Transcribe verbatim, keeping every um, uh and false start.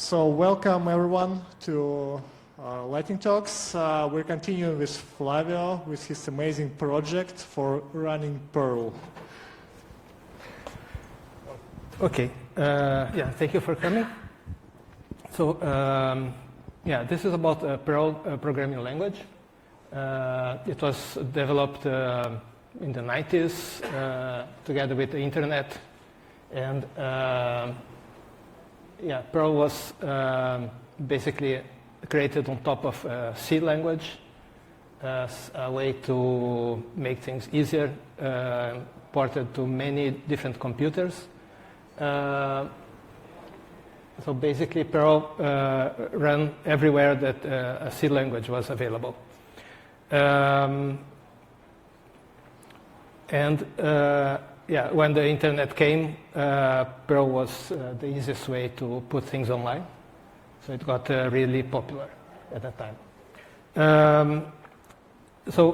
So welcome everyone to uh, Lightning Talks. Uh, we're continuing with Flavio with his amazing project for running Perl. Okay, uh, yeah, thank you for coming. So, um, yeah, this is about a Perl uh, programming language. Uh, it was developed uh, in the nineties uh, together with the internet, and uh, yeah, Perl was um, basically created on top of uh, C language as a way to make things easier, uh, ported to many different computers. Uh, so basically, Perl uh, ran everywhere that uh, a C language was available. Um, and uh, yeah, when the internet came, uh, Perl was uh, the easiest way to put things online. So it got uh, really popular at that time. Um, so